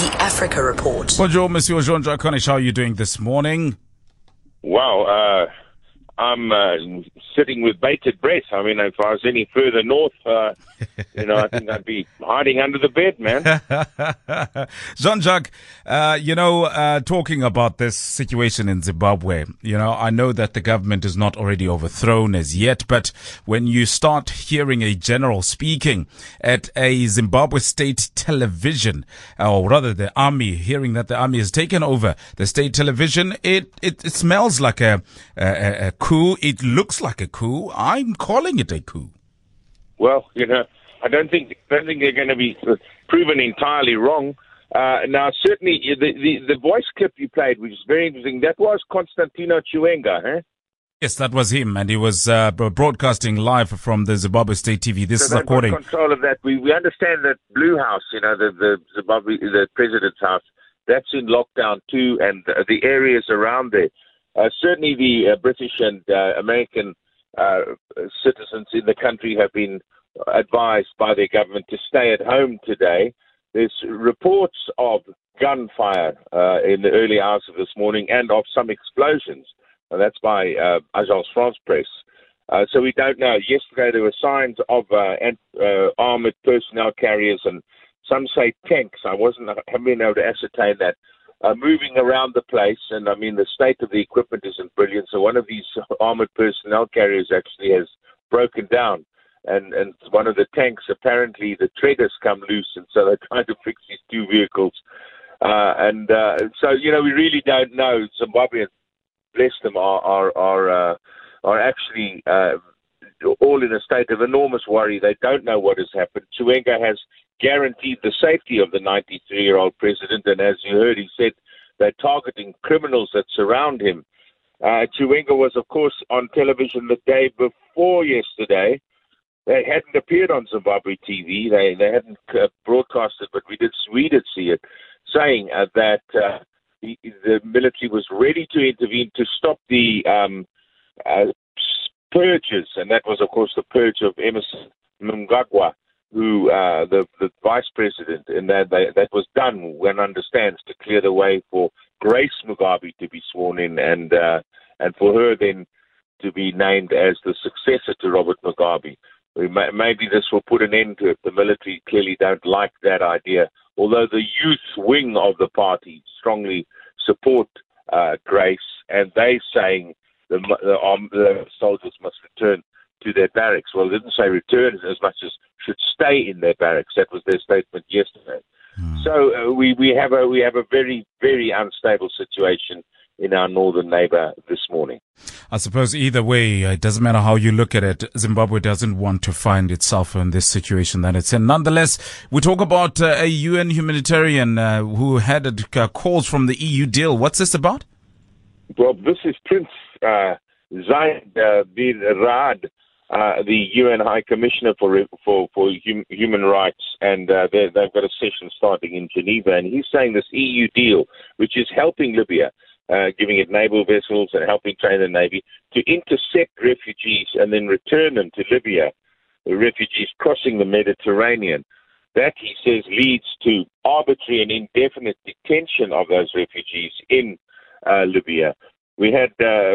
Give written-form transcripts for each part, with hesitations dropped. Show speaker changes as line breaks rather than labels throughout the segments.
The Africa Report.
Bonjour, Monsieur Jean-Jacques Connish. How are you doing this morning?
Wow, I'm sitting with bated breath. I mean, if I was any further north, I think I'd be hiding under the bed, man.
Jean-Jacques, talking about this situation in Zimbabwe, I know that the government is not already overthrown as yet, but when you start hearing a general speaking at a Zimbabwe state television, or rather the army, hearing that the army has taken over the state television, it smells like a coup. It looks like a coup. I'm calling it a coup.
Well, I don't think they're going to be proven entirely wrong. Now, certainly, the voice clip you played, which is very interesting, that was Constantino Chiwenga, eh?
Yes, that was him, and he was broadcasting live from the Zimbabwe State TV. This is according.
Got control of that. We understand that Blue House, the Zimbabwe, the president's house, that's in lockdown too, and the areas around there. Certainly, the British and American citizens in the country have been advised by their government to stay at home today. There's reports of gunfire in the early hours of this morning and of some explosions. That's by Agence France Presse. So we don't know. Yesterday there were signs of armored personnel carriers and some say tanks. I haven't been able to ascertain that. Moving around the place, and I mean the state of the equipment isn't brilliant. So one of these armored personnel carriers actually has broken down, and one of the tanks, apparently the treaders come loose, and so they're trying to fix these two vehicles. So we really don't know. Zimbabweans, bless them, are actually all in a state of enormous worry. They don't know what has happened. Chiwenga has guaranteed the safety of the 93-year-old president, and as you heard, he said they're targeting criminals that surround him. Chiwenga was, of course, on television the day before yesterday. They hadn't appeared on Zimbabwe TV. They hadn't broadcasted, but we did see it, saying that the military was ready to intervene to stop the purges, and that was, of course, the purge of Emmerson Mnangagwa, who the vice president, and that was done, one understands, to clear the way for Grace Mugabe to be sworn in, and for her then to be named as the successor to Robert Mugabe. Maybe this will put an end to it. The military clearly don't like that idea, although the youth wing of the party strongly support Grace, and they saying the soldiers must return to their barracks. Well, they didn't say return as much as should stay in their barracks. That was their statement yesterday. So we have a very, very unstable situation in our northern neighbor this morning.
I suppose either way, it doesn't matter how you look at it, Zimbabwe doesn't want to find itself in this situation that it's in. Nonetheless, we talk about a UN humanitarian who had calls from the EU deal. What's this about?
Well, this is Prince Zeid bin Raad, the UN High Commissioner for Human Rights, and they've got a session starting in Geneva, and he's saying this EU deal, which is helping Libya, giving it naval vessels and helping train the Navy, to intercept refugees and then return them to Libya, the refugees crossing the Mediterranean. That, he says, leads to arbitrary and indefinite detention of those refugees in Libya. We had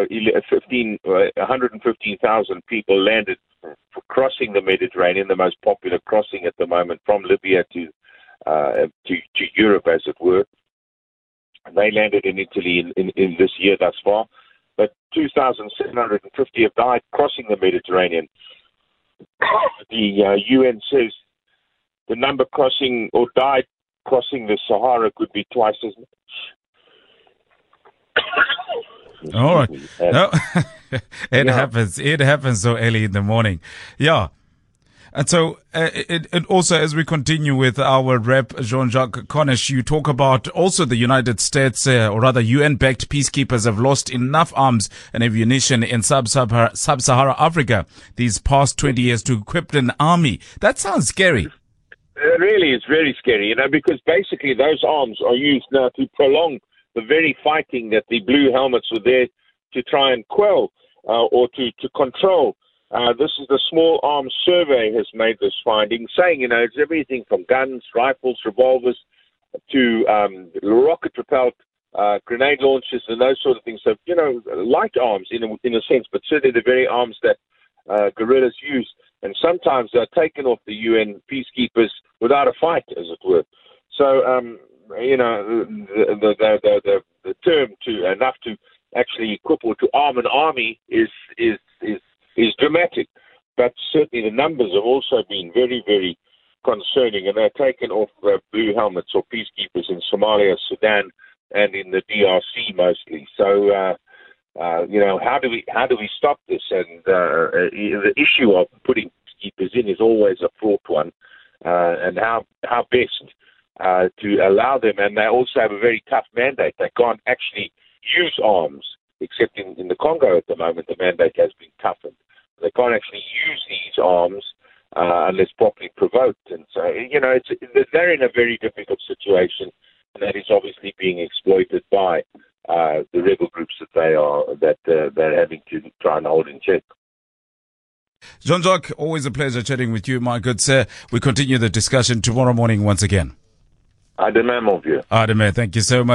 115,000 people landed for crossing the Mediterranean, the most popular crossing at the moment from Libya to Europe, as it were. They landed in Italy in this year thus far, but 2,750 have died crossing the Mediterranean. The UN says the number crossing or died crossing the Sahara could be twice as much.
All right. No, it happens. It happens so early in the morning. Yeah. And so it also, as we continue with our rep, Jean-Jacques Connish, you talk about also the United States, or rather UN-backed peacekeepers have lost enough arms and ammunition in sub-Sahara Africa these past 20 years to equip an army. That sounds scary.
Really, it's very scary, because basically those arms are used now to prolong the very fighting that the blue helmets were there to try and quell or to control. This is the Small Arms Survey has made this finding, saying, it's everything from guns, rifles, revolvers, to rocket-propelled grenade launchers and those sort of things. So, light arms in a sense, but certainly the very arms that guerrillas use. And sometimes they're taken off the UN peacekeepers without a fight, as it were. So, the term enough to actually equip or to arm an army is dramatic. But certainly the numbers have also been very, very concerning, and they're taken off blue helmets or peacekeepers in Somalia, Sudan, and in the DRC mostly. So, how do we stop this? And the issue of putting peacekeepers in is always a fraught one, and how best to allow them. And they also have a very tough mandate. They can't actually use arms, except in the Congo at the moment. The mandate has been toughened. They can't actually use these arms unless properly provoked. And so, they're in a very difficult situation, and that is obviously being exploited by the rebel groups that they're having to try and hold in check.
Jean-Jacques, always a pleasure chatting with you, my good sir. We continue the discussion tomorrow morning once again.
I demand more of you.
Ademe, thank you so much.